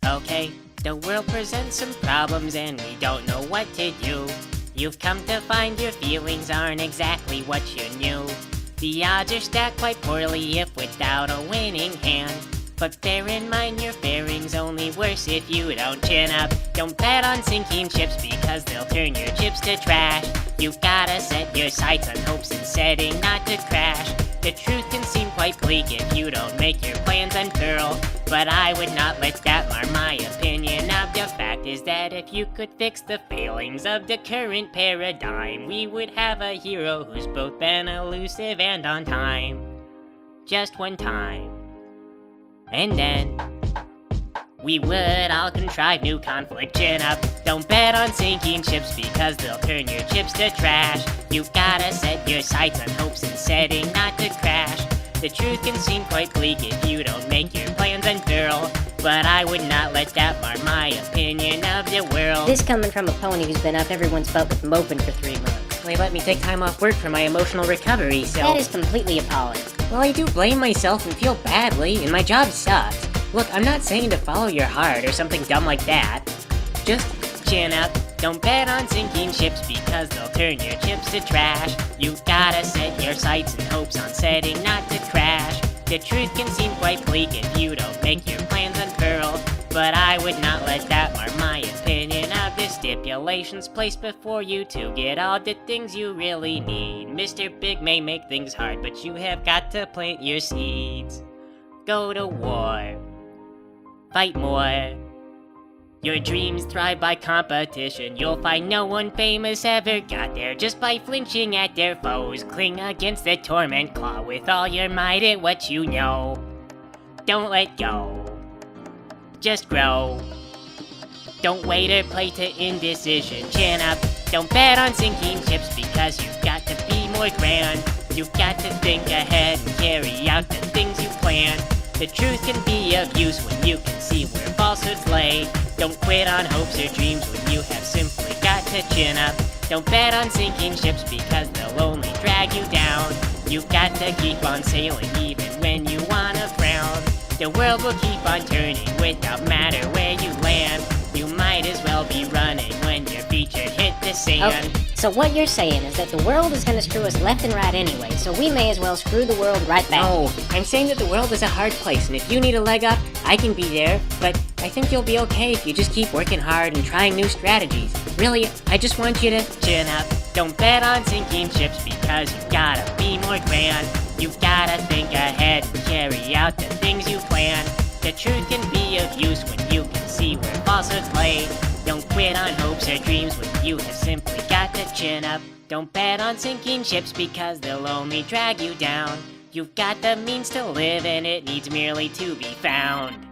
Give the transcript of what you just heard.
Okay, the world presents some problems and we don't know what to do. You've come to find your feelings aren't exactly what you knew. The odds are stacked quite poorly if without a winning hand. But bear in mind your faring's only worse if you don't chin up. Don't bet on sinking ships because they'll turn your chips to trash. You've gotta set your sights on hopes and setting not to crash. The truth can seem quite bleak if you don't make your plans unfurl. But I would not let that mar my opinion of the fact is that if you could fix the failings of the current paradigm, we would have a hero who's both been elusive and on time. Just one time. And then we would all contrive new conflict. Chin up, don't bet on sinking ships because they'll turn your chips to trash. You've gotta set your sights on hopes and setting not to crash. The truth can seem quite bleak if you don't make your plans unfurl. But I would not let that mar my opinion of the world. This coming from a pony who's been up everyone's butt with moping for 3 months. They let me take time off work for my emotional recovery, so... That is completely appalling. Well, I do blame myself and feel badly, and my job sucks. Look, I'm not saying to follow your heart or something dumb like that. Just chin up. Don't bet on sinking ships because they'll turn your chips to trash. You gotta set your sights and hopes on setting not to crash. The truth can seem quite bleak if you don't make your plans unfurl. But I would not let that mar my opinion of the stipulations placed before you to get all the things you really need. Mr. Big may make things hard, but you have got to plant your seeds. Go to war. Fight more. Your dreams thrive by competition. You'll find no one famous ever got there just by flinching at their foes. Cling against the torment claw with all your might at what you know. Don't let go. Just grow. Don't wait or play to indecision. Chin up. Don't bet on sinking ships because you've got to be more grand. You've got to think ahead and carry out the things you plan. The truth can be of use when you can see where falsehoods lay. Don't quit on hopes or dreams when you have simply got to chin up. Don't bet on sinking ships because they'll only drag you down. You've got to keep on sailing even when you wanna frown. The world will keep on turning without matter where you land. You might as well be running when your feet should hit the sand. Okay, so what you're saying is that the world is gonna screw us left and right anyway, so we may as well screw the world right back. No, I'm saying that the world is a hard place, and if you need a leg up, I can be there, but I think you'll be okay if you just keep working hard and trying new strategies. Really, I just want you to chin up. Don't bet on sinking ships because you gotta be more grand. You've gotta think ahead and carry out the things you plan. The truth can be of use when you can see where falsehoods lay. Don't quit on hopes or dreams when you have simply got to chin up. Don't bet on sinking ships because they'll only drag you down. You've got the means to live and it needs merely to be found.